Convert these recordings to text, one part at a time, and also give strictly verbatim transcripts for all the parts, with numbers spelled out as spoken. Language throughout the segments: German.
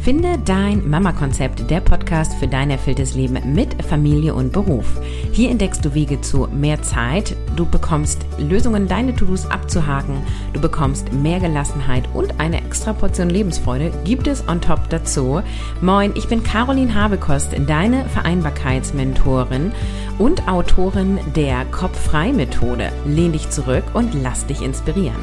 Finde dein Mama-Konzept, der Podcast für dein erfülltes Leben mit Familie und Beruf. Hier entdeckst du Wege zu mehr Zeit, du bekommst Lösungen, deine To-Dos abzuhaken, du bekommst mehr Gelassenheit und eine extra Portion Lebensfreude gibt es on top dazu. Moin, ich bin Caroline Habekost, deine Vereinbarkeitsmentorin und Autorin der Kopf-frei-Methode. Lehn dich zurück und lass dich inspirieren.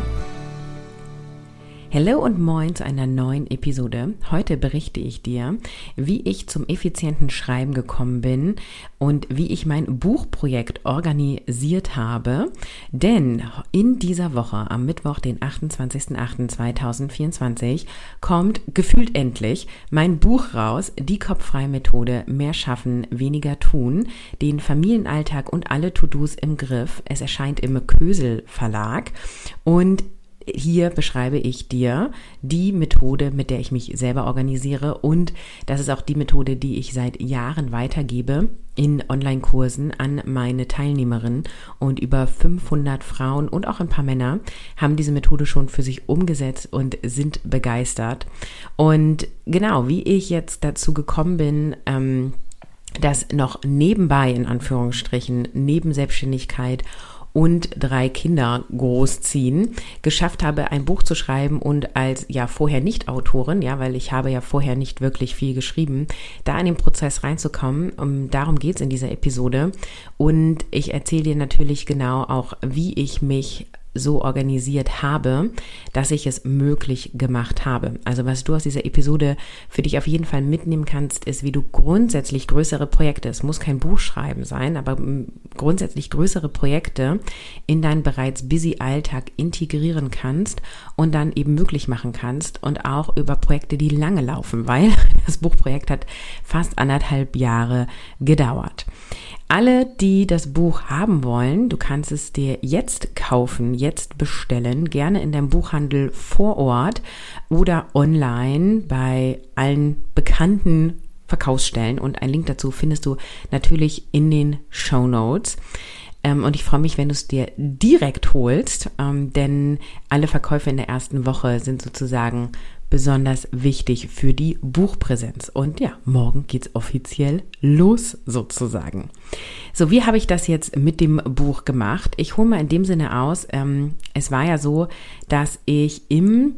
Hallo und moin zu einer neuen Episode. Heute berichte ich dir, wie ich zum effizienten Schreiben gekommen bin und wie ich mein Buchprojekt organisiert habe. Denn in dieser Woche, am Mittwoch, den achtundzwanzigsten achten zweitausendvierundzwanzig, kommt gefühlt endlich mein Buch raus, die Kopf-frei-Methode, mehr schaffen, weniger tun, den Familienalltag und alle To-Dos im Griff. Es erscheint im Kösel Verlag und hier beschreibe ich dir die Methode, mit der ich mich selber organisiere, und das ist auch die Methode, die ich seit Jahren weitergebe in Online-Kursen an meine Teilnehmerinnen, und über fünfhundert Frauen und auch ein paar Männer haben diese Methode schon für sich umgesetzt und sind begeistert. Und genau, wie ich jetzt dazu gekommen bin, ähm, das noch nebenbei, in Anführungsstrichen, neben Selbstständigkeit und drei Kinder großziehen, geschafft habe, ein Buch zu schreiben und als ja vorher nicht Autorin, ja, weil ich habe ja vorher nicht wirklich viel geschrieben, da in den Prozess reinzukommen. Um, darum geht's in dieser Episode, und ich erzähle dir natürlich genau auch, wie ich mich so organisiert habe, dass ich es möglich gemacht habe. Also was du aus dieser Episode für dich auf jeden Fall mitnehmen kannst, ist, wie du grundsätzlich größere Projekte, es muss kein Buch schreiben sein, aber grundsätzlich größere Projekte in deinen bereits busy Alltag integrieren kannst und dann eben möglich machen kannst, und auch über Projekte, die lange laufen, weil das Buchprojekt hat fast anderthalb Jahre gedauert. Alle, die das Buch haben wollen, du kannst es dir jetzt kaufen, jetzt bestellen, gerne in deinem Buchhandel vor Ort oder online bei allen bekannten Verkaufsstellen, und einen Link dazu findest du natürlich in den Shownotes. Und ich freue mich, wenn du es dir direkt holst, denn alle Verkäufe in der ersten Woche sind sozusagen besonders wichtig für die Buchpräsenz. Und ja, morgen geht's offiziell los sozusagen. So, wie habe ich das jetzt mit dem Buch gemacht? Ich hole mal in dem Sinne aus, ähm, es war ja so, dass ich im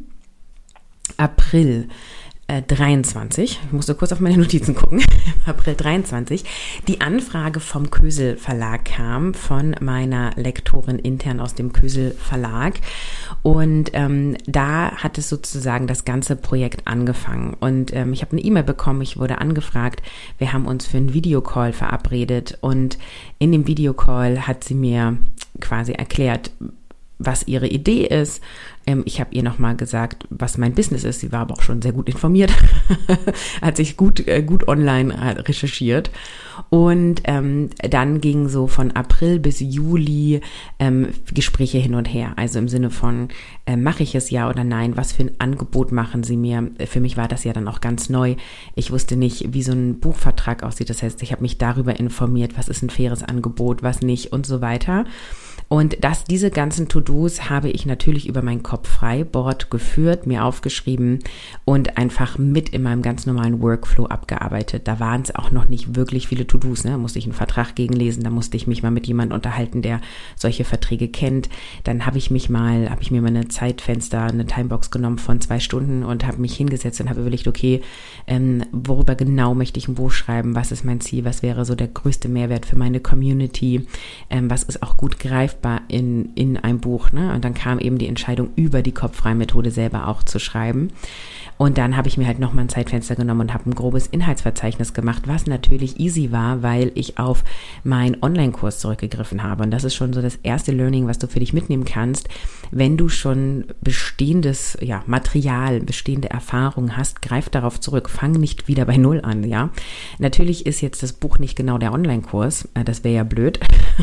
April dreiundzwanzig, ich musste kurz auf meine Notizen gucken, April dreiundzwanzig, die Anfrage vom Kösel Verlag kam, von meiner Lektorin intern aus dem Kösel Verlag, und ähm, da hat es sozusagen das ganze Projekt angefangen, und ähm, ich habe eine E-Mail bekommen, ich wurde angefragt, wir haben uns für einen Videocall verabredet, und in dem Videocall hat sie mir quasi erklärt, was ihre Idee ist. Ich habe ihr nochmal gesagt, was mein Business ist. Sie war aber auch schon sehr gut informiert, hat sich gut, gut online recherchiert. Und ähm, dann ging so von April bis Juli ähm, Gespräche hin und her. Also im Sinne von, äh, mache ich es ja oder nein? Was für ein Angebot machen sie mir? Für mich war das ja dann auch ganz neu. Ich wusste nicht, wie so ein Buchvertrag aussieht. Das heißt, ich habe mich darüber informiert, was ist ein faires Angebot, was nicht und so weiter. Und das, diese ganzen To-Dos habe ich natürlich über mein Kopf-frei-Board geführt, mir aufgeschrieben und einfach mit in meinem ganz normalen Workflow abgearbeitet. Da waren es auch noch nicht wirklich viele To-Dos, ne? Da musste ich einen Vertrag gegenlesen, da musste ich mich mal mit jemandem unterhalten, der solche Verträge kennt. Dann habe ich mich mal, habe ich mir mal eine Zeitfenster, eine Timebox genommen von zwei Stunden und habe mich hingesetzt und habe überlegt, okay, ähm, worüber genau möchte ich ein Buch schreiben? Was ist mein Ziel? Was wäre so der größte Mehrwert für meine Community? Ähm, was ist auch gut greifbar in, in einem Buch, ne? Und dann kam eben die Entscheidung, über die Kopf-frei-Methode selber auch zu schreiben. Und dann habe ich mir halt nochmal ein Zeitfenster genommen und habe ein grobes Inhaltsverzeichnis gemacht, was natürlich easy war, weil ich auf meinen Online-Kurs zurückgegriffen habe. Und das ist schon so das erste Learning, was du für dich mitnehmen kannst. Wenn du schon bestehendes ja, Material, bestehende Erfahrungen hast, greif darauf zurück. Fang nicht wieder bei Null an, ja. Natürlich ist jetzt das Buch nicht genau der Online-Kurs. Das wäre ja blöd.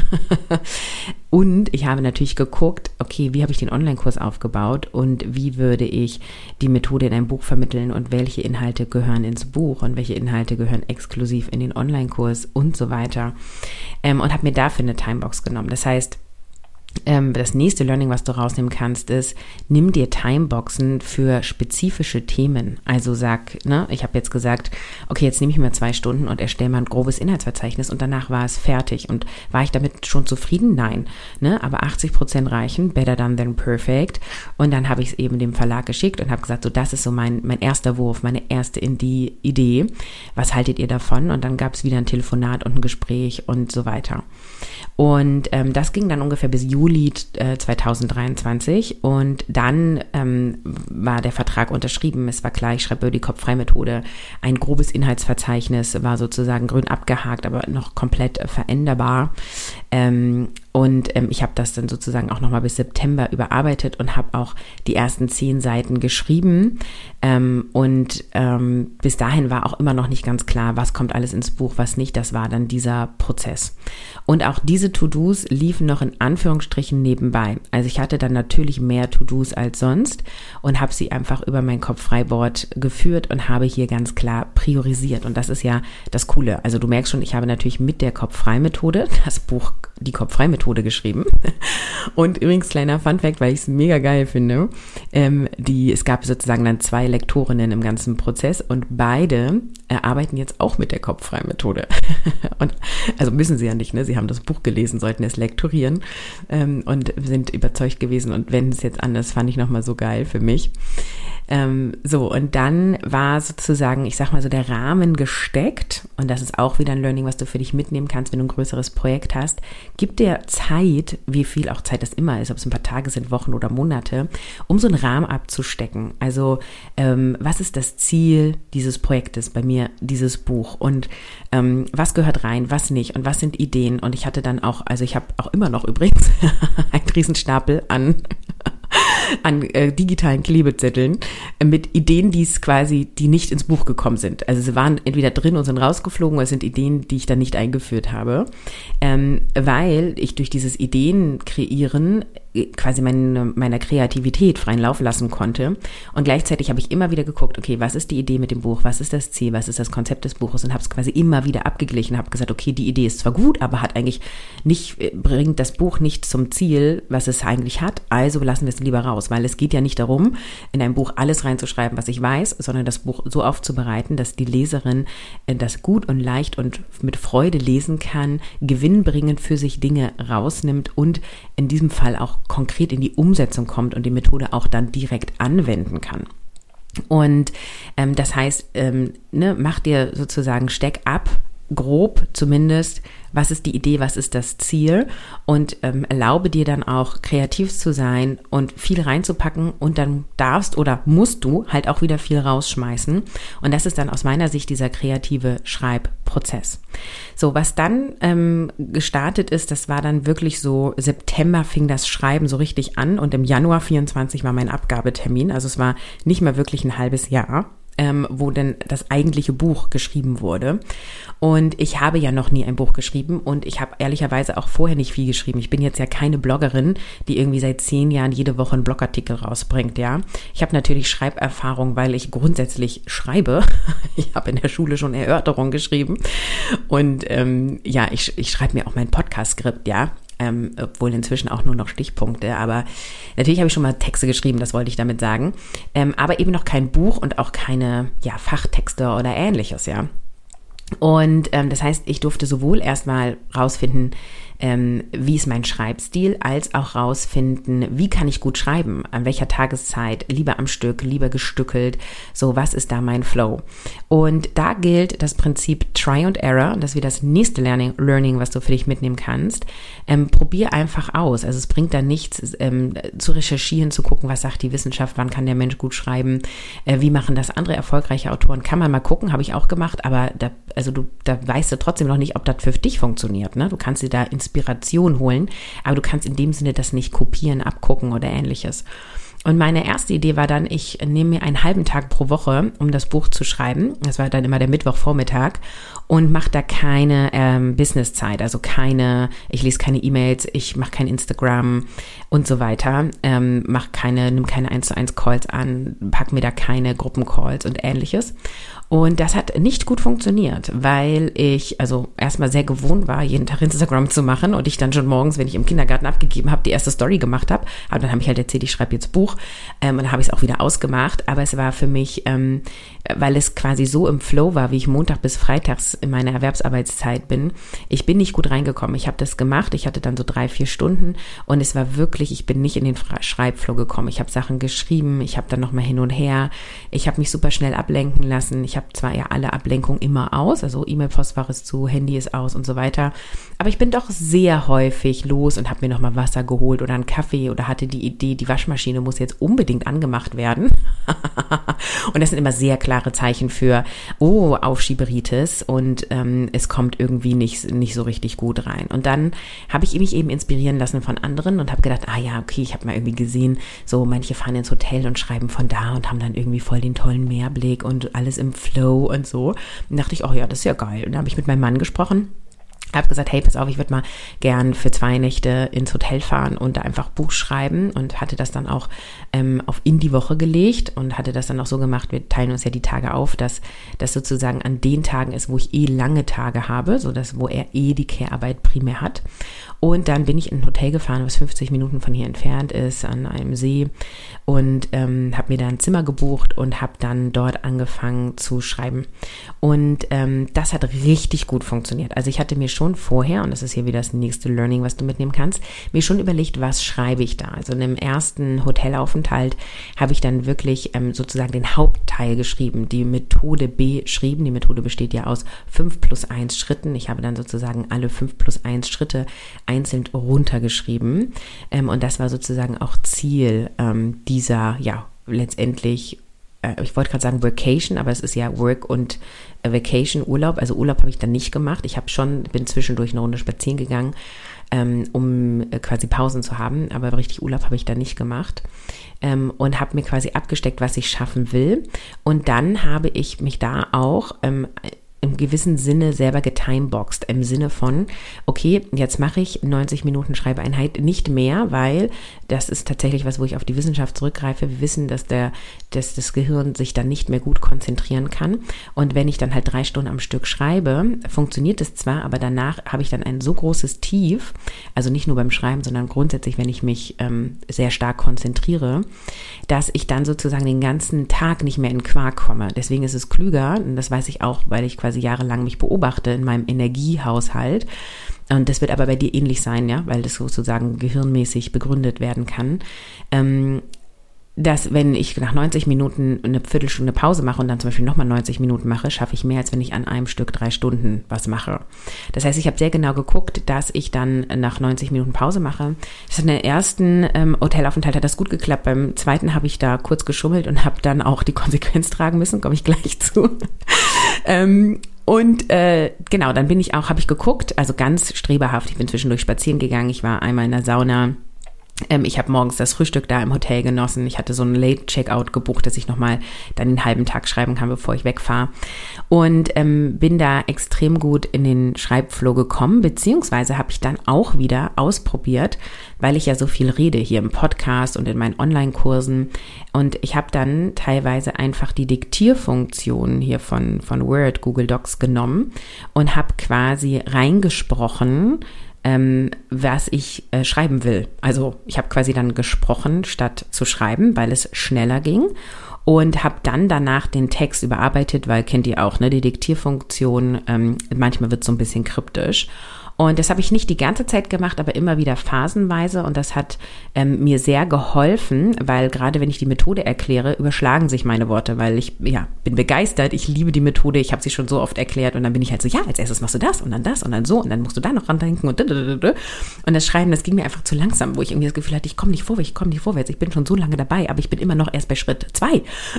Und ich habe natürlich geguckt, okay, wie habe ich den Online-Kurs aufgebaut und wie würde ich die Methode in einem Buch vermitteln und welche Inhalte gehören ins Buch und welche Inhalte gehören exklusiv in den Online-Kurs und so weiter. Ähm, und habe mir dafür eine Timebox genommen. Das heißt, Das nächste Learning, was du rausnehmen kannst, ist, nimm dir Timeboxen für spezifische Themen. Also sag, ne, ich habe jetzt gesagt, okay, jetzt nehme ich mir zwei Stunden und erstelle mal ein grobes Inhaltsverzeichnis und danach war es fertig. Und war ich damit schon zufrieden? Nein. Ne, aber achtzig Prozent reichen, better done than perfect. Und dann habe ich es eben dem Verlag geschickt und habe gesagt, so das ist so mein, mein erster Wurf, meine erste Idee. Was haltet ihr davon? Und dann gab es wieder ein Telefonat und ein Gespräch und so weiter. Und ähm, das ging dann ungefähr bis Juli äh, zweitausenddreiundzwanzig und dann ähm, war der Vertrag unterschrieben. Es war klar, ich schreibe über die Kopffrei-Methode. Ein grobes Inhaltsverzeichnis war sozusagen grün abgehakt, aber noch komplett äh, veränderbar. Ähm, Und ähm, ich habe das dann sozusagen auch nochmal bis September überarbeitet und habe auch die ersten zehn Seiten geschrieben. Ähm, und ähm, bis dahin war auch immer noch nicht ganz klar, was kommt alles ins Buch, was nicht. Das war dann dieser Prozess. Und auch diese To-Dos liefen noch in Anführungsstrichen nebenbei. Also ich hatte dann natürlich mehr To-Dos als sonst und habe sie einfach über mein Kopffrei-Board geführt und habe hier ganz klar priorisiert. Und das ist ja das Coole. Also du merkst schon, ich habe natürlich mit der Kopffrei-Methode das Buch, die Kopffrei-Methode geschrieben. Und übrigens, kleiner Funfact, weil ich es mega geil finde, ähm, die, es gab sozusagen dann zwei Lektorinnen im ganzen Prozess und beide äh, arbeiten jetzt auch mit der Kopffrei-Methode. Und also müssen sie ja nicht, ne? Sie haben das Buch gelesen, sollten es lektorieren ähm, und sind überzeugt gewesen und wenden es jetzt an. Das fand ich nochmal so geil für mich. Ähm, so, und dann war sozusagen, ich sag mal so, der Rahmen gesteckt und das ist auch wieder ein Learning, was du für dich mitnehmen kannst, wenn du ein größeres Projekt hast. Gib dir Zeit, wie viel auch Zeit das immer ist, ob es ein paar Tage sind, Wochen oder Monate, um so einen Rahmen abzustecken. Also, ähm, was ist das Ziel dieses Projektes, bei mir dieses Buch und ähm, was gehört rein, was nicht und was sind Ideen und ich hatte dann auch, also ich habe auch immer noch übrigens einen Riesenstapel an an äh, digitalen Klebezetteln äh, mit Ideen, die es quasi, die nicht ins Buch gekommen sind. Also sie waren entweder drin und sind rausgeflogen, oder es sind Ideen, die ich dann nicht eingeführt habe, ähm, weil ich durch dieses Ideen kreieren quasi meine, meiner Kreativität freien Lauf lassen konnte. Und gleichzeitig habe ich immer wieder geguckt, okay, was ist die Idee mit dem Buch, was ist das Ziel, was ist das Konzept des Buches und habe es quasi immer wieder abgeglichen, habe gesagt, okay, die Idee ist zwar gut, aber hat eigentlich nicht, bringt das Buch nicht zum Ziel, was es eigentlich hat, also lassen wir es lieber raus, weil es geht ja nicht darum, in ein Buch alles reinzuschreiben, was ich weiß, sondern das Buch so aufzubereiten, dass die Leserin das gut und leicht und mit Freude lesen kann, gewinnbringend für sich Dinge rausnimmt und in diesem Fall auch konkret in die Umsetzung kommt und die Methode auch dann direkt anwenden kann. Und ähm, das heißt, ähm, ne, mach dir sozusagen, steck ab, grob zumindest, was ist die Idee, was ist das Ziel und ähm, erlaube dir dann auch kreativ zu sein und viel reinzupacken und dann darfst oder musst du halt auch wieder viel rausschmeißen und das ist dann aus meiner Sicht dieser kreative Schreibprozess. So, was dann ähm, gestartet ist, das war dann wirklich so, September fing das Schreiben so richtig an und im Januar vierundzwanzig war mein Abgabetermin, also es war nicht mehr wirklich ein halbes Jahr. Ähm, wo denn das eigentliche Buch geschrieben wurde. Und ich habe ja noch nie ein Buch geschrieben und ich habe ehrlicherweise auch vorher nicht viel geschrieben. Ich bin jetzt ja keine Bloggerin, die irgendwie seit zehn Jahren jede Woche einen Blogartikel rausbringt, ja. Ich habe natürlich Schreiberfahrung, weil ich grundsätzlich schreibe. Ich habe in der Schule schon Erörterungen geschrieben und ähm, ja, ich, ich schreibe mir auch mein Podcast-Skript, ja. Ähm, obwohl inzwischen auch nur noch Stichpunkte, aber natürlich habe ich schon mal Texte geschrieben, das wollte ich damit sagen, ähm, aber eben noch kein Buch und auch keine ja, Fachtexte oder ähnliches, ja. Und ähm, das heißt, ich durfte sowohl erstmal rausfinden, ähm, wie ist mein Schreibstil, als auch rausfinden, wie kann ich gut schreiben, an welcher Tageszeit, lieber am Stück, lieber gestückelt, so was ist da mein Flow. Und da gilt das Prinzip Try and Error, das ist wieder das nächste Learning, Learning, was du für dich mitnehmen kannst. Ähm, probier einfach aus, also es bringt da nichts ähm, zu recherchieren, zu gucken, was sagt die Wissenschaft, wann kann der Mensch gut schreiben, äh, wie machen das andere erfolgreiche Autoren, kann man mal gucken, habe ich auch gemacht, aber da, also du, da weißt du trotzdem noch nicht, ob das für dich funktioniert, ne? Du kannst dir da Inspiration holen, aber du kannst in dem Sinne das nicht kopieren, abgucken oder ähnliches. Und meine erste Idee war dann, ich nehme mir einen halben Tag pro Woche, um das Buch zu schreiben. Das war dann immer der Mittwochvormittag und mache da keine ähm, Businesszeit, also keine, ich lese keine E-Mails, ich mache kein Instagram und so weiter, ähm, mache keine, nimm keine eins zu eins Calls an, pack mir da keine Gruppencalls und ähnliches. Und das hat nicht gut funktioniert, weil ich also erstmal sehr gewohnt war, jeden Tag Instagram zu machen und ich dann schon morgens, wenn ich im Kindergarten abgegeben habe, die erste Story gemacht habe. Aber dann habe ich halt erzählt, ich schreibe jetzt Buch ähm, und dann habe ich es auch wieder ausgemacht. Aber es war für mich, ähm, weil es quasi so im Flow war, wie ich Montag bis Freitags in meiner Erwerbsarbeitszeit bin. Ich bin nicht gut reingekommen. Ich habe das gemacht. Ich hatte dann so drei, vier Stunden und es war wirklich, ich bin nicht in den Schreibflow gekommen. Ich habe Sachen geschrieben, ich habe dann nochmal hin und her. Ich habe mich super schnell ablenken lassen. Ich habe zwar ja alle Ablenkungen immer aus, also E-Mail-Postfach ist zu, Handy ist aus und so weiter, aber ich bin doch sehr häufig los und habe mir nochmal Wasser geholt oder einen Kaffee oder hatte die Idee, die Waschmaschine muss jetzt unbedingt angemacht werden. Und das sind immer sehr klare Zeichen für, oh, Aufschieberitis und ähm, es kommt irgendwie nicht, nicht so richtig gut rein. Und dann habe ich mich eben inspirieren lassen von anderen und habe gedacht, ah ja, okay, ich habe mal irgendwie gesehen, so manche fahren ins Hotel und schreiben von da und haben dann irgendwie voll den tollen Meerblick und alles im Flow und so. Und dachte ich, oh ja, das ist ja geil. Und dann habe ich mit meinem Mann gesprochen. Habe gesagt, hey, pass auf, ich würde mal gern für zwei Nächte ins Hotel fahren und da einfach Buch schreiben und hatte das dann auch ähm, auf in die Woche gelegt und hatte das dann auch so gemacht, wir teilen uns ja die Tage auf, dass das sozusagen an den Tagen ist, wo ich eh lange Tage habe, so dass wo er eh die Care-Arbeit primär hat. Und dann bin ich in ein Hotel gefahren, was fünfzig Minuten von hier entfernt ist, an einem See und ähm, habe mir da ein Zimmer gebucht und habe dann dort angefangen zu schreiben. Und ähm, das hat richtig gut funktioniert. Also ich hatte mir schon vorher, und das ist hier wieder das nächste Learning, was du mitnehmen kannst, mir schon überlegt, was schreibe ich da. Also in dem ersten Hotelaufenthalt habe ich dann wirklich ähm, sozusagen den Hauptteil geschrieben, die Methode beschrieben. Die Methode besteht ja aus fünf plus eins Schritten. Ich habe dann sozusagen alle fünf plus eins Schritte einzeln runtergeschrieben. Ähm, und das war sozusagen auch Ziel ähm, dieser, ja, letztendlich, äh, ich wollte gerade sagen Vacation, aber es ist ja Work und äh, Vacation, Urlaub. Also Urlaub habe ich dann nicht gemacht. Ich habe schon, bin zwischendurch eine Runde spazieren gegangen, ähm, um äh, quasi Pausen zu haben, aber richtig Urlaub habe ich dann nicht gemacht. Ähm, und habe mir quasi abgesteckt, was ich schaffen will. Und dann habe ich mich da auch ähm, im gewissen Sinne selber getimeboxt, im Sinne von, okay, jetzt mache ich neunzig Minuten Schreibeinheit, nicht mehr, weil das ist tatsächlich was, wo ich auf die Wissenschaft zurückgreife. Wir wissen, dass, der, dass das Gehirn sich dann nicht mehr gut konzentrieren kann. Und wenn ich dann halt drei Stunden am Stück schreibe, funktioniert es zwar, aber danach habe ich dann ein so großes Tief, also nicht nur beim Schreiben, sondern grundsätzlich, wenn ich mich ähm, sehr stark konzentriere, dass ich dann sozusagen den ganzen Tag nicht mehr in Quark komme. Deswegen ist es klüger, und das weiß ich auch, weil ich quasi jahrelang mich beobachte in meinem Energiehaushalt. Und das wird aber bei dir ähnlich sein, ja, weil das sozusagen gehirnmäßig begründet werden kann. Ähm, dass wenn ich nach neunzig Minuten eine Viertelstunde Pause mache und dann zum Beispiel nochmal neunzig Minuten mache, schaffe ich mehr, als wenn ich an einem Stück drei Stunden was mache. Das heißt, ich habe sehr genau geguckt, dass ich dann nach neunzig Minuten Pause mache. Das in der ersten ähm, Hotelaufenthalt hat das gut geklappt. Beim zweiten habe ich da kurz geschummelt und habe dann auch die Konsequenz tragen müssen, komme ich gleich zu. ähm, Und äh, genau, dann bin ich auch, habe ich geguckt, also ganz streberhaft. Ich bin zwischendurch spazieren gegangen, ich war einmal in der Sauna. Ähm, ich habe morgens das Frühstück da im Hotel genossen. Ich hatte so einen Late-Checkout gebucht, dass ich nochmal dann den halben Tag schreiben kann, bevor ich wegfahre. Und ähm, bin da extrem gut in den Schreibflow gekommen, beziehungsweise habe ich dann auch wieder ausprobiert, weil ich ja so viel rede hier im Podcast und in meinen Online-Kursen. Und ich habe dann teilweise einfach die Diktierfunktion hier von, von Word, Google Docs genommen und habe quasi reingesprochen, Ähm, was ich äh, schreiben will. Also ich habe quasi dann gesprochen, statt zu schreiben, weil es schneller ging und habe dann danach den Text überarbeitet, weil kennt ihr auch, ne, die Diktierfunktion, ähm, manchmal wird es so ein bisschen kryptisch. Und das habe ich nicht die ganze Zeit gemacht, aber immer wieder phasenweise und das hat ähm, mir sehr geholfen, weil gerade wenn ich die Methode erkläre, überschlagen sich meine Worte, weil ich ja bin begeistert, ich liebe die Methode, ich habe sie schon so oft erklärt und dann bin ich halt so, ja, als erstes machst du das und dann das und dann so und dann musst du da noch ran denken und und das Schreiben, das ging mir einfach zu langsam, wo ich irgendwie das Gefühl hatte, ich komme nicht vorwärts, ich komme nicht vorwärts, ich bin schon so lange dabei, aber ich bin immer noch erst bei Schritt zwei.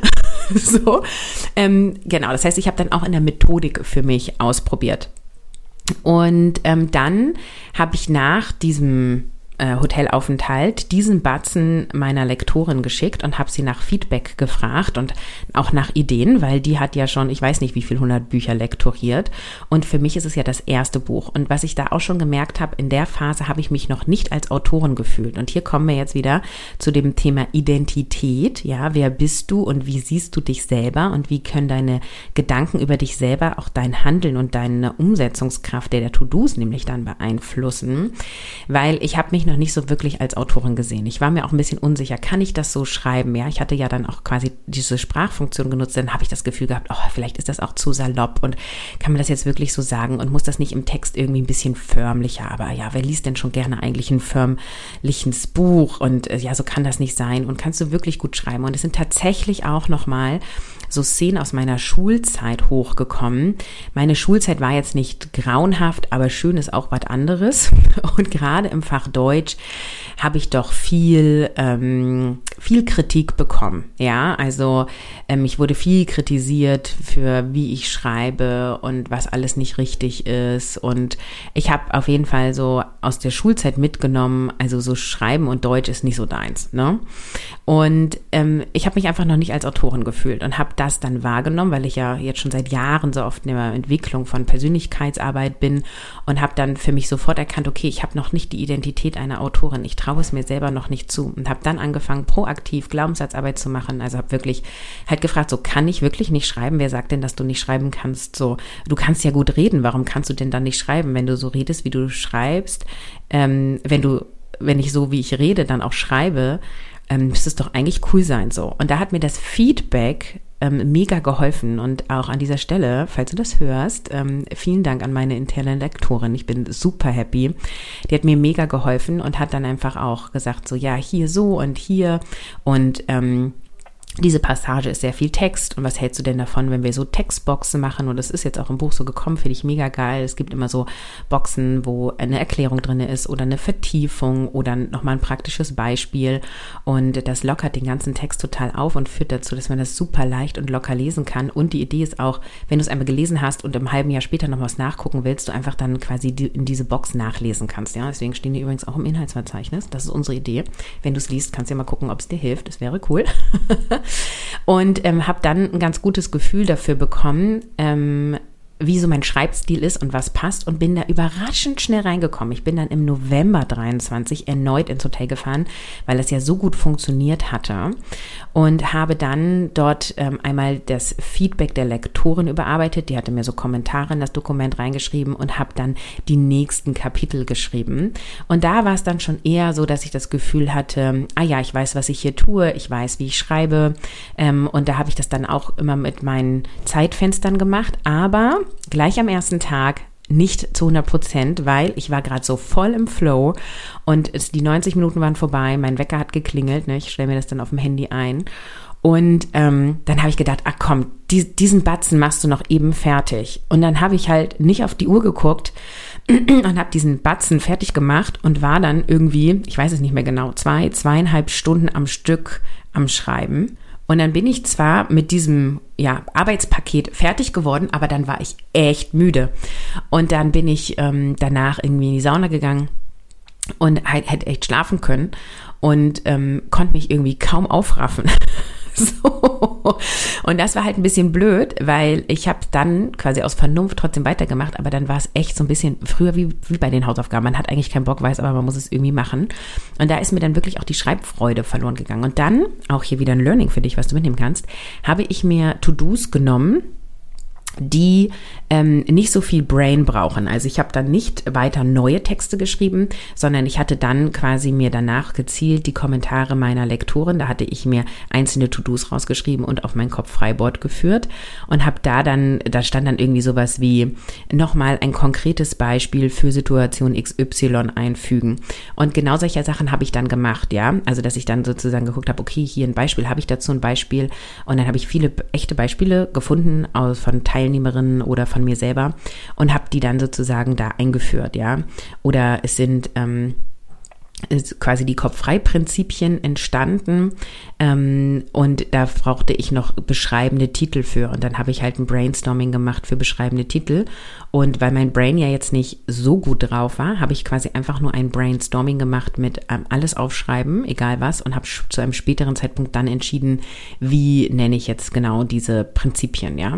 so, ähm, genau, das heißt, ich habe dann auch in der Methodik für mich ausprobiert. Und ähm, dann habe ich nach diesem Hotelaufenthalt diesen Batzen meiner Lektorin geschickt und habe sie nach Feedback gefragt und auch nach Ideen, weil die hat ja schon, ich weiß nicht wie viel hundert Bücher lektoriert und für mich ist es ja das erste Buch und was ich da auch schon gemerkt habe, in der Phase habe ich mich noch nicht als Autorin gefühlt und hier kommen wir jetzt wieder zu dem Thema Identität, ja, wer bist du und wie siehst du dich selber und wie können deine Gedanken über dich selber auch dein Handeln und deine Umsetzungskraft der, der To-Dos nämlich dann beeinflussen, weil ich habe mich noch nicht so wirklich als Autorin gesehen. Ich war mir auch ein bisschen unsicher, kann ich das so schreiben? Ja, ich hatte ja dann auch quasi diese Sprachfunktion genutzt, dann habe ich das Gefühl gehabt, oh, vielleicht ist das auch zu salopp und kann man das jetzt wirklich so sagen und muss das nicht im Text irgendwie ein bisschen förmlicher, aber ja, wer liest denn schon gerne eigentlich ein förmliches Buch und äh, ja, so kann das nicht sein und kannst du wirklich gut schreiben und es sind tatsächlich auch nochmal so Szenen aus meiner Schulzeit hochgekommen. Meine Schulzeit war jetzt nicht grauenhaft, aber schön ist auch was anderes. Und gerade im Fach Deutsch habe ich doch viel, ähm, viel Kritik bekommen. Ja, also ähm, ich wurde viel kritisiert für wie ich schreibe und was alles nicht richtig ist. Und ich habe auf jeden Fall so aus der Schulzeit mitgenommen, also so Schreiben und Deutsch ist nicht so deins, ne? Und ähm, ich habe mich einfach noch nicht als Autorin gefühlt und habe das dann wahrgenommen, weil ich ja jetzt schon seit Jahren so oft in der Entwicklung von Persönlichkeitsarbeit bin und habe dann für mich sofort erkannt, okay, ich habe noch nicht die Identität einer Autorin, ich traue es mir selber noch nicht zu und habe dann angefangen, proaktiv Glaubenssatzarbeit zu machen, also habe wirklich halt gefragt, so kann ich wirklich nicht schreiben, wer sagt denn, dass du nicht schreiben kannst, so, du kannst ja gut reden, warum kannst du denn dann nicht schreiben, wenn du so redest, wie du schreibst, ähm, wenn du, wenn ich so, wie ich rede, dann auch schreibe, ähm, müsste es doch eigentlich cool sein, so. Und da hat mir das Feedback ähm, mega geholfen und auch an dieser Stelle, falls du das hörst, ähm, vielen Dank an meine interne Lektorin, ich bin super happy, die hat mir mega geholfen und hat dann einfach auch gesagt, so ja, hier so und hier und ähm, diese Passage ist sehr viel Text und was hältst du denn davon, wenn wir so Textboxen machen und das ist jetzt auch im Buch so gekommen, finde ich mega geil. Es gibt immer so Boxen, wo eine Erklärung drin ist oder eine Vertiefung oder nochmal ein praktisches Beispiel und das lockert den ganzen Text total auf und führt dazu, dass man das super leicht und locker lesen kann und die Idee ist auch, wenn du es einmal gelesen hast und im halben Jahr später noch was nachgucken willst, du einfach dann quasi die, in diese Box nachlesen kannst, ja, deswegen stehen die übrigens auch im Inhaltsverzeichnis, das ist unsere Idee. Wenn du es liest, kannst du ja mal gucken, ob es dir hilft, das wäre cool. Und ähm, habe dann ein ganz gutes Gefühl dafür bekommen, ähm, wie so mein Schreibstil ist und was passt und bin da überraschend schnell reingekommen. Ich bin dann im November dreiundzwanzig erneut ins Hotel gefahren, weil es ja so gut funktioniert hatte und habe dann dort ähm, einmal das Feedback der Lektorin überarbeitet. Die hatte mir so Kommentare in das Dokument reingeschrieben und habe dann die nächsten Kapitel geschrieben. Und da war es dann schon eher so, dass ich das Gefühl hatte, ah ja, ich weiß, was ich hier tue, ich weiß, wie ich schreibe ähm, und da habe ich das dann auch immer mit meinen Zeitfenstern gemacht, aber gleich am ersten Tag nicht zu hundert Prozent, weil ich war gerade so voll im Flow und es, die neunzig Minuten waren vorbei, mein Wecker hat geklingelt, ne, ich stelle mir das dann auf dem Handy ein und ähm, dann habe ich gedacht, ach komm, die, diesen Batzen machst du noch eben fertig und dann habe ich halt nicht auf die Uhr geguckt und habe diesen Batzen fertig gemacht und war dann irgendwie, ich weiß es nicht mehr genau, zwei, zweieinhalb Stunden am Stück am Schreiben. Und dann bin ich zwar mit diesem ja, Arbeitspaket fertig geworden, aber dann war ich echt müde. Und dann bin ich ähm, danach irgendwie in die Sauna gegangen und halt, hätte echt schlafen können und ähm, konnte mich irgendwie kaum aufraffen. So. Und das war halt ein bisschen blöd, weil ich habe dann quasi aus Vernunft trotzdem weitergemacht, aber dann war es echt so ein bisschen früher wie, wie bei den Hausaufgaben. Man hat eigentlich keinen Bock, weiß, aber man muss es irgendwie machen. Und da ist mir dann wirklich auch die Schreibfreude verloren gegangen. Und dann, auch hier wieder ein Learning für dich, was du mitnehmen kannst, habe ich mir To-Dos genommen, die ähm, nicht so viel Brain brauchen. Also ich habe dann nicht weiter neue Texte geschrieben, sondern ich hatte dann quasi mir danach gezielt die Kommentare meiner Lektorin, da hatte ich mir einzelne To-Dos rausgeschrieben und auf mein Kopf-Freiboard geführt und habe da dann, da stand dann irgendwie sowas wie nochmal ein konkretes Beispiel für Situation X Y einfügen. Und genau solche Sachen habe ich dann gemacht, ja. Also dass ich dann sozusagen geguckt habe, okay, hier ein Beispiel, habe ich dazu ein Beispiel und dann habe ich viele echte Beispiele gefunden aus von Teilen Teilnehmerinnen oder von mir selber und habe die dann sozusagen da eingeführt, ja. Oder es sind ähm, ist quasi die Kopf-frei-Prinzipien entstanden, ähm, und da brauchte ich noch beschreibende Titel für, und dann habe ich halt ein Brainstorming gemacht für beschreibende Titel, und weil mein Brain ja jetzt nicht so gut drauf war, habe ich quasi einfach nur ein Brainstorming gemacht mit ähm, alles aufschreiben, egal was, und habe zu einem späteren Zeitpunkt dann entschieden, wie nenne ich jetzt genau diese Prinzipien, ja.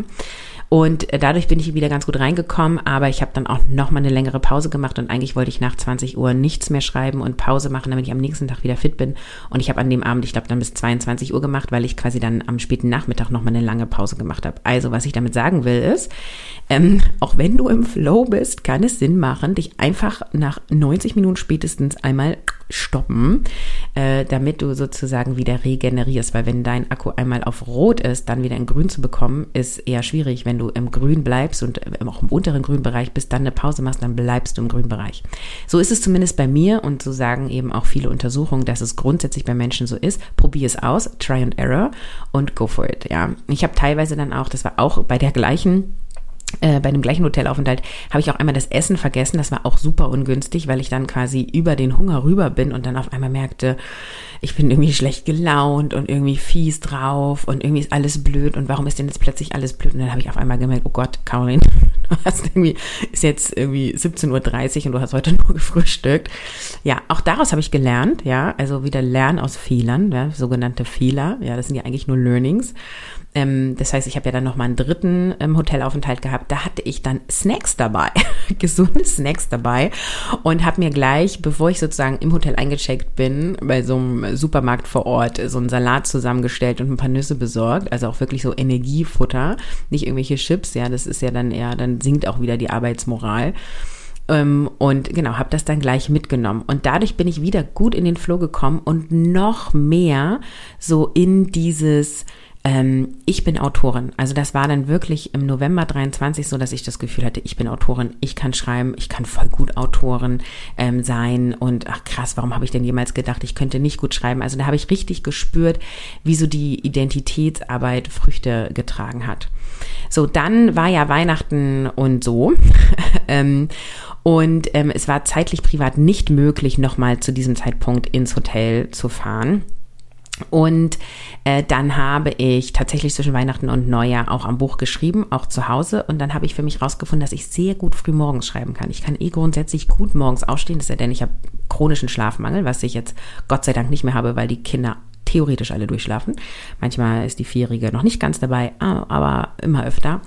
Und dadurch bin ich wieder ganz gut reingekommen, aber ich habe dann auch nochmal eine längere Pause gemacht, und eigentlich wollte ich nach zwanzig Uhr nichts mehr schreiben und Pause machen, damit ich am nächsten Tag wieder fit bin. Und ich habe an dem Abend, ich glaube, dann bis zweiundzwanzig Uhr gemacht, weil ich quasi dann am späten Nachmittag nochmal eine lange Pause gemacht habe. Also was ich damit sagen will ist, ähm, auch wenn du im Flow bist, kann es Sinn machen, dich einfach nach neunzig Minuten spätestens einmal stoppen, äh, damit du sozusagen wieder regenerierst, weil wenn dein Akku einmal auf Rot ist, dann wieder in Grün zu bekommen, ist eher schwierig. Wenn du im Grün bleibst und auch im unteren Grünbereich bist, dann eine Pause machst, dann bleibst du im Grünbereich. So ist es zumindest bei mir, und so sagen eben auch viele Untersuchungen, dass es grundsätzlich bei Menschen so ist. Probier es aus, try and error und go for it, ja. Ich habe teilweise dann auch, das war auch bei der gleichen Äh, bei dem gleichen Hotelaufenthalt habe ich auch einmal das Essen vergessen. Das war auch super ungünstig, weil ich dann quasi über den Hunger rüber bin und dann auf einmal merkte, ich bin irgendwie schlecht gelaunt und irgendwie fies drauf und irgendwie ist alles blöd, und warum ist denn jetzt plötzlich alles blöd? Und dann habe ich auf einmal gemerkt, oh Gott, Caroline, du hast irgendwie, ist jetzt irgendwie siebzehn Uhr dreißig und du hast heute nur gefrühstückt. Ja, auch daraus habe ich gelernt, ja, also wieder Lernen aus Fehlern, ja, sogenannte Fehler, ja, das sind ja eigentlich nur Learnings. Ähm, das heißt, ich habe ja dann nochmal einen dritten ähm, Hotelaufenthalt gehabt. Da hatte ich dann Snacks dabei, gesunde Snacks dabei, und habe mir gleich, bevor ich sozusagen im Hotel eingecheckt bin, bei so einem Supermarkt vor Ort so einen Salat zusammengestellt und ein paar Nüsse besorgt. Also auch wirklich so Energiefutter, nicht irgendwelche Chips. Ja, das ist ja dann eher, dann sinkt auch wieder die Arbeitsmoral. Ähm, und genau, habe das dann gleich mitgenommen. Und dadurch bin ich wieder gut in den Flow gekommen und noch mehr so in dieses ich bin Autorin. Also das war dann wirklich im November dreiundzwanzig so, dass ich das Gefühl hatte, ich bin Autorin, ich kann schreiben, ich kann voll gut Autorin ähm, sein, und ach krass, warum habe ich denn jemals gedacht, ich könnte nicht gut schreiben? Also da habe ich richtig gespürt, wie so die Identitätsarbeit Früchte getragen hat. So, dann war ja Weihnachten und so ähm, und ähm, es war zeitlich privat nicht möglich, nochmal zu diesem Zeitpunkt ins Hotel zu fahren. Und äh, dann habe ich tatsächlich zwischen Weihnachten und Neujahr auch am Buch geschrieben, auch zu Hause. Und dann habe ich für mich rausgefunden, dass ich sehr gut früh morgens schreiben kann. Ich kann eh grundsätzlich gut morgens aufstehen, das ist ja denn, ich habe chronischen Schlafmangel, was ich jetzt Gott sei Dank nicht mehr habe, weil die Kinder theoretisch alle durchschlafen. Manchmal ist die Vierjährige noch nicht ganz dabei, aber immer öfter.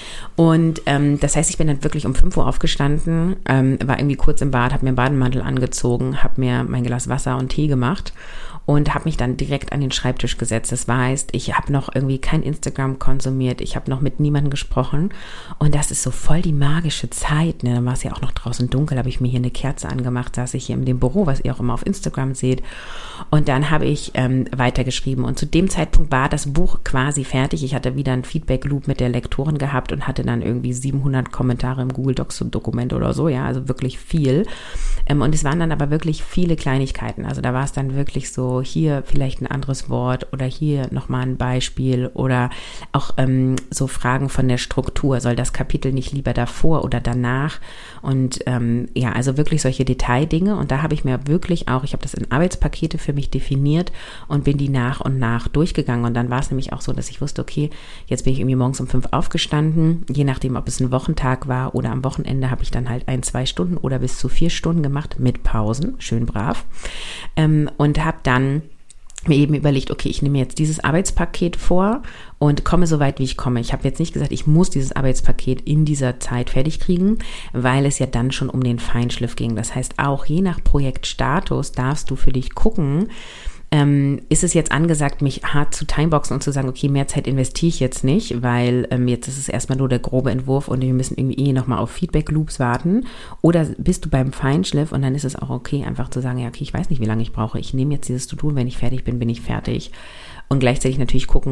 Und ähm, das heißt, ich bin dann wirklich um fünf Uhr aufgestanden, ähm, war irgendwie kurz im Bad, habe mir einen Bademantel angezogen, habe mir mein Glas Wasser und Tee gemacht und habe mich dann direkt an den Schreibtisch gesetzt. Das heißt, ich habe noch irgendwie kein Instagram konsumiert, ich habe noch mit niemandem gesprochen, und das ist so voll die magische Zeit, ne? Dann war es ja auch noch draußen dunkel, habe ich mir hier eine Kerze angemacht, saß ich hier in dem Büro, was ihr auch immer auf Instagram seht, und dann habe ich ähm, weitergeschrieben, und zu dem Zeitpunkt war das Buch quasi fertig. Ich hatte wieder einen Feedback-Loop mit der Lektorin gehabt und hatte dann irgendwie siebenhundert Kommentare im Google Docs Dokument oder so, ja, also wirklich viel. Ähm, und es waren dann aber wirklich viele Kleinigkeiten. Also da war es dann wirklich so, hier vielleicht ein anderes Wort oder hier nochmal ein Beispiel oder auch ähm, so Fragen von der Struktur. Soll das Kapitel nicht lieber davor oder danach? Und ähm, ja, also wirklich solche Detaildinge. Und da habe ich mir wirklich auch, ich habe das in Arbeitspakete für mich definiert und bin die nach und nach durchgegangen. Und dann war es nämlich auch so, dass ich wusste, okay, jetzt bin ich irgendwie morgens um fünf aufgestanden. Je nachdem, ob es ein Wochentag war oder am Wochenende, habe ich dann halt ein, zwei Stunden oder bis zu vier Stunden gemacht mit Pausen, schön brav. Ähm, und habe dann mir eben überlegt, okay, ich nehme jetzt dieses Arbeitspaket vor und komme so weit, wie ich komme. Ich habe jetzt nicht gesagt, ich muss dieses Arbeitspaket in dieser Zeit fertig kriegen, weil es ja dann schon um den Feinschliff ging. Das heißt, auch je nach Projektstatus darfst du für dich gucken, Ähm, ist es jetzt angesagt, mich hart zu timeboxen und zu sagen, okay, mehr Zeit investiere ich jetzt nicht, weil ähm, jetzt ist es erstmal nur der grobe Entwurf und wir müssen irgendwie eh nochmal auf Feedback-Loops warten, oder bist du beim Feinschliff und dann ist es auch okay, einfach zu sagen, ja, okay, ich weiß nicht, wie lange ich brauche, ich nehme jetzt dieses To-Do, wenn ich fertig bin, bin ich fertig. Und gleichzeitig natürlich gucken,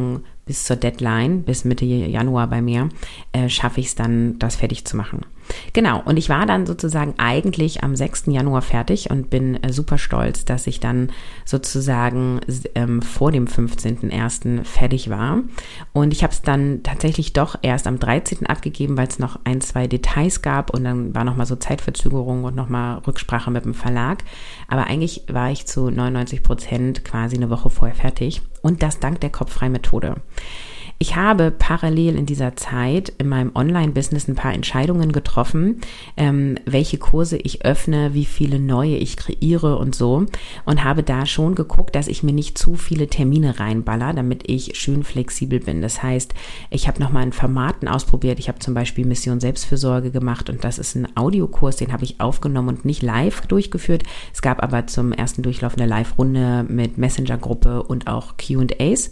bis zur Deadline, bis Mitte Januar bei mir, äh, schaffe ich es dann, das fertig zu machen. Genau, und ich war dann sozusagen eigentlich am sechsten Januar fertig und bin äh, super stolz, dass ich dann sozusagen ähm, vor dem fünfzehnten ersten fertig war. Und ich habe es dann tatsächlich doch erst am dreizehnten abgegeben, weil es noch ein, zwei Details gab und dann war nochmal so Zeitverzögerung und nochmal Rücksprache mit dem Verlag. Aber eigentlich war ich zu neunundneunzig Prozent quasi eine Woche vorher fertig und das dank der Kopffrei-Methode. Ich habe parallel in dieser Zeit in meinem Online-Business ein paar Entscheidungen getroffen, ähm, welche Kurse ich öffne, wie viele neue ich kreiere und so, und habe da schon geguckt, dass ich mir nicht zu viele Termine reinballer, damit ich schön flexibel bin. Das heißt, ich habe nochmal in Formaten ausprobiert. Ich habe zum Beispiel Mission Selbstfürsorge gemacht und das ist ein Audiokurs, den habe ich aufgenommen und nicht live durchgeführt. Es gab aber zum ersten Durchlauf eine Live-Runde mit Messenger-Gruppe und auch Q und A's.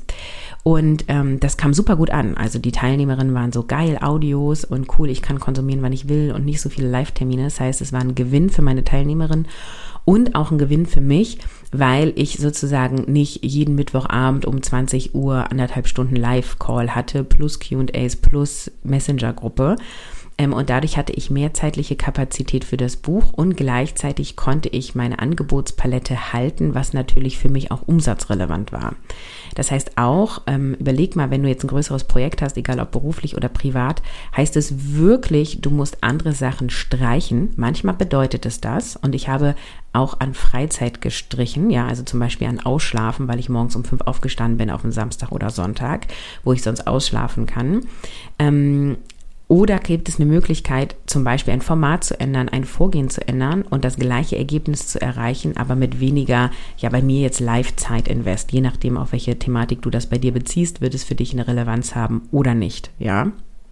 Und ähm, das kam super gut an. Also die Teilnehmerinnen waren so geil, Audios und cool, ich kann konsumieren, wann ich will und nicht so viele Live-Termine. Das heißt, es war ein Gewinn für meine Teilnehmerinnen und auch ein Gewinn für mich, weil ich sozusagen nicht jeden Mittwochabend um zwanzig Uhr anderthalb Stunden Live-Call hatte, plus Q und A's, plus Messenger-Gruppe. Ähm, und dadurch hatte ich mehr zeitliche Kapazität für das Buch und gleichzeitig konnte ich meine Angebotspalette halten, was natürlich für mich auch umsatzrelevant war. Das heißt auch, ähm, überleg mal, wenn du jetzt ein größeres Projekt hast, egal ob beruflich oder privat, heißt es wirklich, du musst andere Sachen streichen. Manchmal bedeutet es das und ich habe auch an Freizeit gestrichen, ja, also zum Beispiel an Ausschlafen, weil ich morgens um fünf aufgestanden bin auf einen Samstag oder Sonntag, wo ich sonst ausschlafen kann. Ähm, Oder gibt es eine Möglichkeit, zum Beispiel ein Format zu ändern, ein Vorgehen zu ändern und das gleiche Ergebnis zu erreichen, aber mit weniger, ja bei mir jetzt Live-Zeit-Invest. Je nachdem, auf welche Thematik du das bei dir beziehst, wird es für dich eine Relevanz haben oder nicht, ja.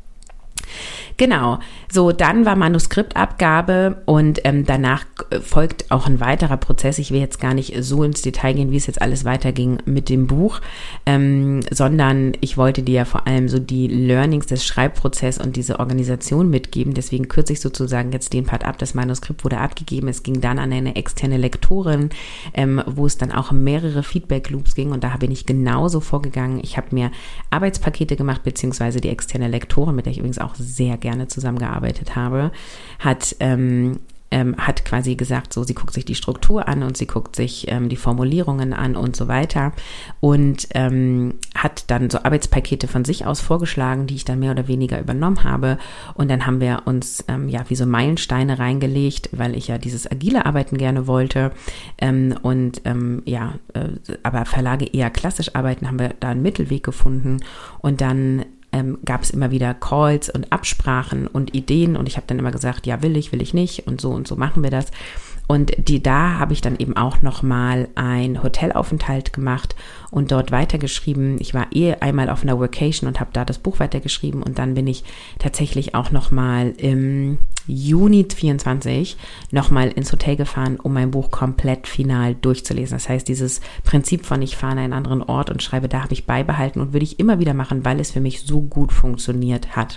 Genau, so dann war Manuskriptabgabe und ähm, danach folgt auch ein weiterer Prozess. Ich will jetzt gar nicht so ins Detail gehen, wie es jetzt alles weiterging mit dem Buch, ähm, sondern ich wollte dir ja vor allem so die Learnings des Schreibprozesses und diese Organisation mitgeben. Deswegen kürze ich sozusagen jetzt den Part ab. Das Manuskript wurde abgegeben. Es ging dann an eine externe Lektorin, ähm, wo es dann auch mehrere Feedback-Loops ging und da bin ich genauso vorgegangen. Ich habe mir Arbeitspakete gemacht, beziehungsweise die externe Lektorin, mit der ich übrigens auch sehr gerne zusammengearbeitet habe, hat ähm, ähm, hat quasi gesagt, so sie guckt sich die Struktur an und sie guckt sich ähm, die Formulierungen an und so weiter und ähm, hat dann so Arbeitspakete von sich aus vorgeschlagen, die ich dann mehr oder weniger übernommen habe und dann haben wir uns ähm, ja wie so Meilensteine reingelegt, weil ich ja dieses agile Arbeiten gerne wollte ähm, und ähm, ja, äh, aber Verlage eher klassisch arbeiten, haben wir da einen Mittelweg gefunden und dann Ähm, gab es immer wieder Calls und Absprachen und Ideen und ich habe dann immer gesagt, ja will ich, will ich nicht und so und so machen wir das. Und die, da habe ich dann eben auch nochmal einen Hotelaufenthalt gemacht und dort weitergeschrieben. Ich war eh einmal auf einer Workation und habe da das Buch weitergeschrieben und dann bin ich tatsächlich auch nochmal im Juni vierundzwanzig nochmal ins Hotel gefahren, um mein Buch komplett final durchzulesen. Das heißt, dieses Prinzip von ich fahre an einen anderen Ort und schreibe, da habe ich beibehalten und würde ich immer wieder machen, weil es für mich so gut funktioniert hat.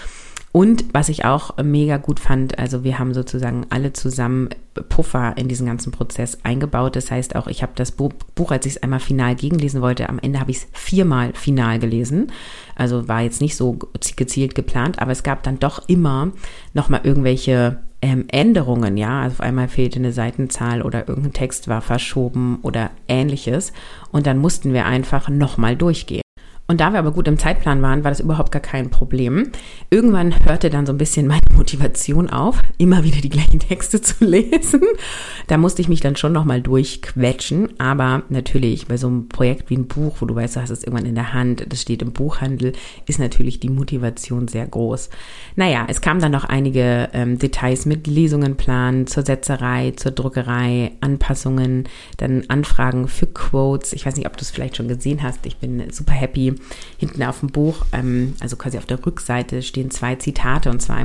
Und was ich auch mega gut fand, also wir haben sozusagen alle zusammen Puffer in diesen ganzen Prozess eingebaut. Das heißt auch, ich habe das Buch, als ich es einmal final gegenlesen wollte, am Ende habe ich es viermal final gelesen. Also war jetzt nicht so gezielt geplant, aber es gab dann doch immer nochmal irgendwelche ähm, Änderungen, ja. Also auf einmal fehlte eine Seitenzahl oder irgendein Text war verschoben oder ähnliches. Und dann mussten wir einfach nochmal durchgehen. Und da wir aber gut im Zeitplan waren, war das überhaupt gar kein Problem. Irgendwann hörte dann so ein bisschen meine Motivation auf, immer wieder die gleichen Texte zu lesen. Da musste ich mich dann schon nochmal durchquetschen. Aber natürlich bei so einem Projekt wie ein Buch, wo du weißt, du hast es irgendwann in der Hand, das steht im Buchhandel, ist natürlich die Motivation sehr groß. Naja, es kamen dann noch einige ähm, Details mit Lesungen planen, zur Setzerei, zur Druckerei, Anpassungen, dann Anfragen für Quotes. Ich weiß nicht, ob du es vielleicht schon gesehen hast. Ich bin super happy. Hinten auf dem Buch, ähm, also quasi auf der Rückseite, stehen zwei Zitate und zwar einmal von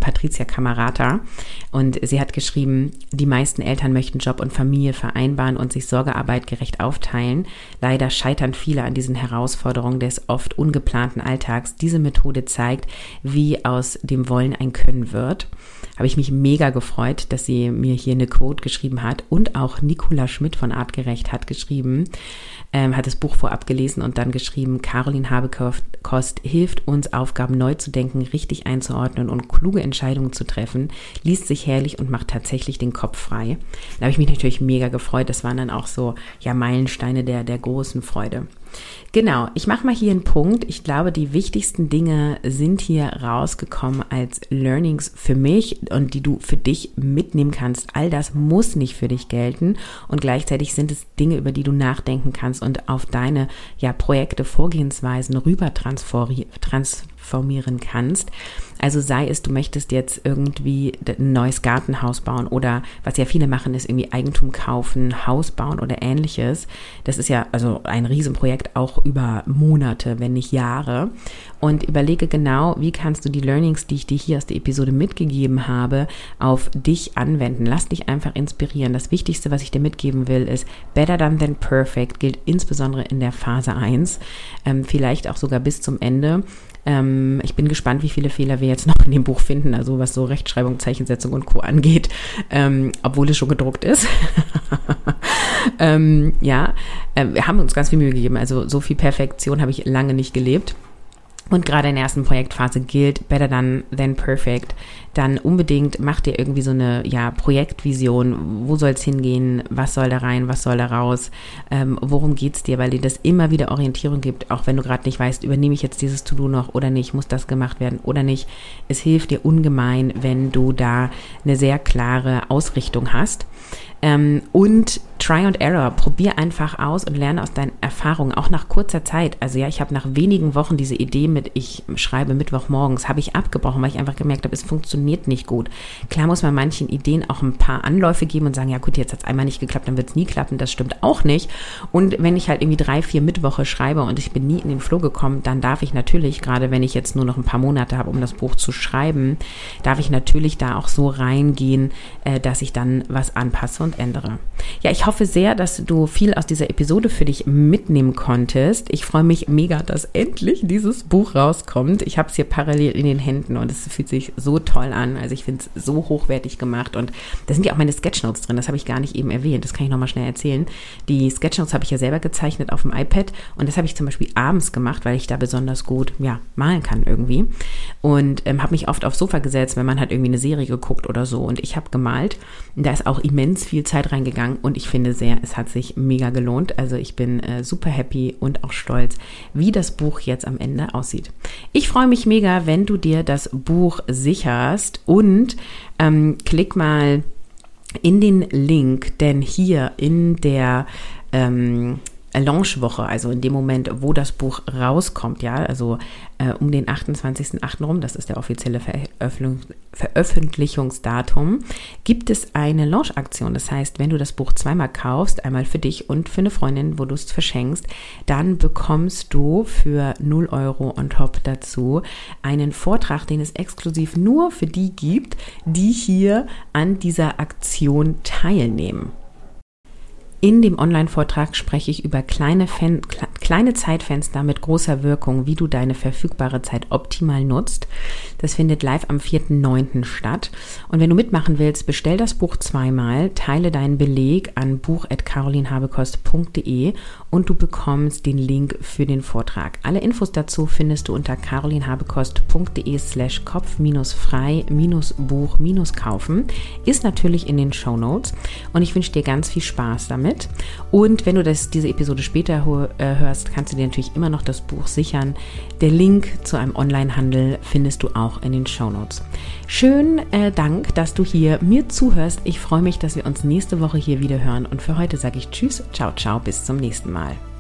Patricia Camarata und sie hat geschrieben, die meisten Eltern möchten Job und Familie vereinbaren und sich Sorgearbeit gerecht aufteilen. Leider scheitern viele an diesen Herausforderungen des oft ungeplanten Alltags. Diese Methode zeigt, wie aus dem Wollen ein Können wird. Habe ich mich mega gefreut, dass sie mir hier eine Quote geschrieben hat und auch Nicola Schmidt von Artgerecht hat geschrieben, ähm, hat das Buch vorab gelesen und dann geschrieben, Caroline Habekost hilft uns, Aufgaben neu zu denken, richtig einzuordnen und kluge Entscheidungen zu treffen, liest sich herrlich und macht tatsächlich den Kopf frei. Da habe ich mich natürlich mega gefreut. Das waren dann auch so ja Meilensteine der, der großen Freude. Genau, ich mache mal hier einen Punkt. Ich glaube, die wichtigsten Dinge sind hier rausgekommen als Learnings für mich und die du für dich mitnehmen kannst. All das muss nicht für dich gelten und gleichzeitig sind es Dinge, über die du nachdenken kannst und auf deine ja, Projekte, Vorgehensweisen rüber transformieren kannst. Also sei es, du möchtest jetzt irgendwie ein neues Gartenhaus bauen oder was ja viele machen, ist irgendwie Eigentum kaufen, Haus bauen oder ähnliches. Das ist ja also ein Riesenprojekt, auch über Monate, wenn nicht Jahre. Und überlege genau, wie kannst du die Learnings, die ich dir hier aus der Episode mitgegeben habe, auf dich anwenden. Lass dich einfach inspirieren. Das Wichtigste, was ich dir mitgeben will, ist better done than perfect, gilt insbesondere in der Phase eins, ähm, vielleicht auch sogar bis zum Ende. Ähm, ich bin gespannt, wie viele Fehler wir jetzt noch in dem Buch finden, also was so Rechtschreibung, Zeichensetzung und Co. angeht, ähm, obwohl es schon gedruckt ist. ähm, ja, äh, wir haben uns ganz viel Mühe gegeben, also so viel Perfektion habe ich lange nicht gelebt. Und gerade in der ersten Projektphase gilt, better done than perfect, dann unbedingt mach dir irgendwie so eine ja, Projektvision, wo soll es hingehen, was soll da rein, was soll da raus, ähm, worum geht's dir, weil dir das immer wieder Orientierung gibt, auch wenn du gerade nicht weißt, übernehme ich jetzt dieses To-Do noch oder nicht, muss das gemacht werden oder nicht. Es hilft dir ungemein, wenn du da eine sehr klare Ausrichtung hast. Ähm, und Try and Error, probier einfach aus und lerne aus deinen Erfahrungen, auch nach kurzer Zeit. Also ja, ich habe nach wenigen Wochen diese Idee mit, ich schreibe Mittwochmorgens, habe ich abgebrochen, weil ich einfach gemerkt habe, es funktioniert nicht gut. Klar muss man manchen Ideen auch ein paar Anläufe geben und sagen, ja gut, jetzt hat es einmal nicht geklappt, dann wird es nie klappen, das stimmt auch nicht. Und wenn ich halt irgendwie drei, vier Mittwoche schreibe und ich bin nie in den Flow gekommen, dann darf ich natürlich, gerade wenn ich jetzt nur noch ein paar Monate habe, um das Buch zu schreiben, darf ich natürlich da auch so reingehen, äh, dass ich dann was anpasse und ändere. Ja, ich hoffe sehr, dass du viel aus dieser Episode für dich mitnehmen konntest. Ich freue mich mega, dass endlich dieses Buch rauskommt. Ich habe es hier parallel in den Händen und es fühlt sich so toll an. Also ich finde es so hochwertig gemacht und da sind ja auch meine Sketchnotes drin. Das habe ich gar nicht eben erwähnt. Das kann ich nochmal schnell erzählen. Die Sketchnotes habe ich ja selber gezeichnet auf dem iPad und das habe ich zum Beispiel abends gemacht, weil ich da besonders gut ja, malen kann irgendwie und ähm, habe mich oft aufs Sofa gesetzt, wenn man halt irgendwie eine Serie geguckt oder so und ich habe gemalt. Da ist auch immens viel Zeit reingegangen und ich finde sehr, es hat sich mega gelohnt. Also ich bin äh, super happy und auch stolz, wie das Buch jetzt am Ende aussieht. Ich freue mich mega, wenn du dir das Buch sicherst und ähm, klick mal in den Link, denn hier in der ähm, Launchwoche, also in dem Moment, wo das Buch rauskommt, ja, also äh, um den achtundzwanzigsten achten rum, das ist der offizielle Veröffentlichung, Veröffentlichungsdatum, gibt es eine Launchaktion. Das heißt, wenn du das Buch zweimal kaufst, einmal für dich und für eine Freundin, wo du es verschenkst, dann bekommst du für null Euro on top dazu einen Vortrag, den es exklusiv nur für die gibt, die hier an dieser Aktion teilnehmen. In dem Online-Vortrag spreche ich über kleine, Fen- kleine Zeitfenster mit großer Wirkung, wie du deine verfügbare Zeit optimal nutzt. Das findet live am vierten neunten statt. Und wenn du mitmachen willst, bestell das Buch zweimal, teile deinen Beleg an buch at carolinhabekost punkt de und du bekommst den Link für den Vortrag. Alle Infos dazu findest du unter carolinhabekost punkt de slash kopf frei Buch kaufen. Ist natürlich in den Shownotes und ich wünsche dir ganz viel Spaß damit. Und wenn du das, diese Episode später äh, hörst, kannst du dir natürlich immer noch das Buch sichern. Der Link zu einem Onlinehandel findest du auch in den Shownotes. Schönen äh, Dank, dass du hier mir zuhörst. Ich freue mich, dass wir uns nächste Woche hier wieder hören. Und für heute sage ich Tschüss, ciao, ciao, bis zum nächsten Mal.